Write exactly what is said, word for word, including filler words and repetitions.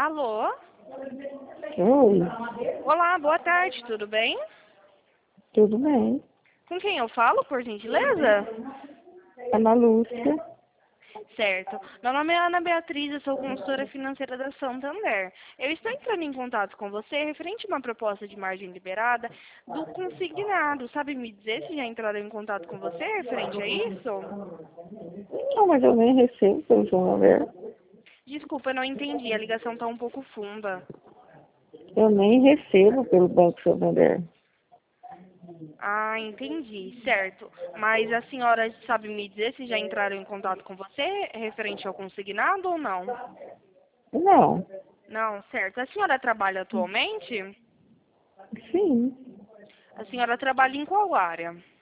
Alô? Oi, Olá, boa tarde, tudo bem? tudo bem? Com quem eu falo, por gentileza? Ana Lúcia. Certo. Meu nome é Ana Beatriz, eu sou consultora financeira da Santander. Eu estou entrando em contato com você referente a uma proposta de margem liberada do consignado. Sabe me dizer se já entraram em contato com você referente a isso? Não, mas eu nem recebo pelo Santander. Desculpa, eu não entendi, a ligação está um pouco funda. Eu nem recebo pelo Banco Santander. Ah, entendi, certo. Mas a senhora sabe me dizer se já entraram em contato com você referente ao consignado ou não? Não, Não, certo. A senhora trabalha atualmente? sim, A senhora trabalha em qual área?